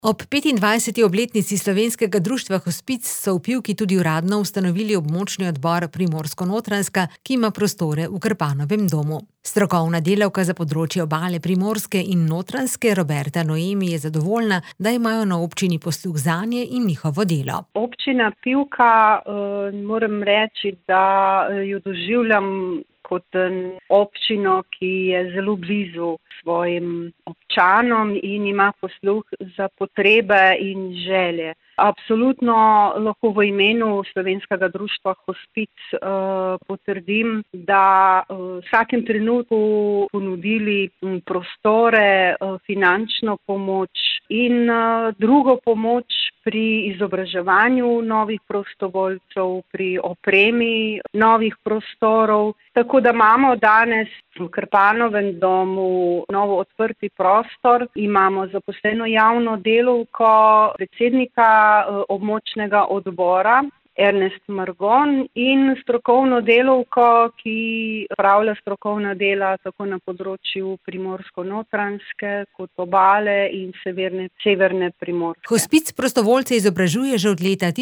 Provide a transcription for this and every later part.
Ob 25. obletnici Slovenskega društva Hospic so v Pivki tudi uradno ustanovili območni odbor Primorsko-Notranjska, ki ima prostore v Krpanovem domu. Strokovna delavka za področje obale Primorske in Notranjske Roberta Noemi je zadovoljna, da imajo na občini posluh zanje in njihovo delo. Občina Pivka, moram reči, da jo doživljam kot občino, ki je zelo blizu svojim občanom in ima posluh za potrebe in želje. Absolutno lahko v imenu Slovenskega društva Hospic potrdim, da v vsakem trenutku ponudili prostore, finančno pomoč in drugo pomoč pri izobraževanju novih prostovoljcev, pri opremi novih prostorov. Tako da imamo danes v Krpanovem domu novo odprti prostor, imamo zaposleno javno delavko, predsednika območnega odbora Ernest Margon in strokovno delavko, ki opravlja strokovna dela tako na področju Primorsko-Notranjske kot obale in severne Primorske. Hospic prostovoljce izobražuje že od leta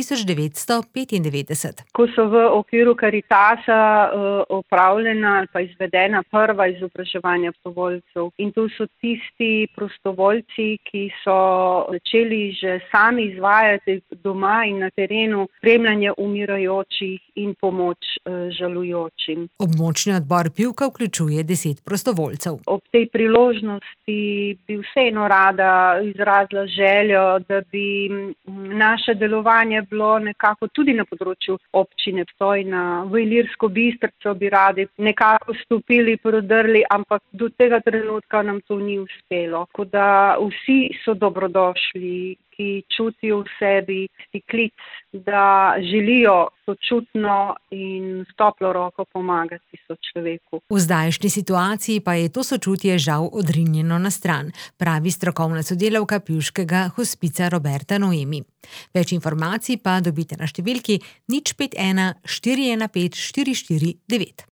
1995. Ko so v okviru Karitasa opravljena ali pa izvedena prva izobraževanja prostovoljcev in tu so tisti prostovoljci, ki so začeli že sami izvajati doma in na terenu spremljanje umirajočih in pomoč žalujočim. Območni odbor Pivka vključuje 10 prostovoljcev. Ob tej priložnosti bi vseeno rada izrazila željo, da bi naše delovanje bilo nekako tudi na področju občine Postojna. V Ilirsko Bistrico bi radi nekako stopili, prodrli, ampak do tega trenutka nam to ni uspelo. Tako da vsi so dobrodošli, ki čutijo v sebi klic, da želijo sočutno in s toplo roko pomagati sočloveku. V zdajšnji situaciji pa je to sočutje žal odrinjeno na stran, pravi strokovna sodelavka pivškega hospica Roberta Noemi. Več informacij pa dobite na številki 051 415 449.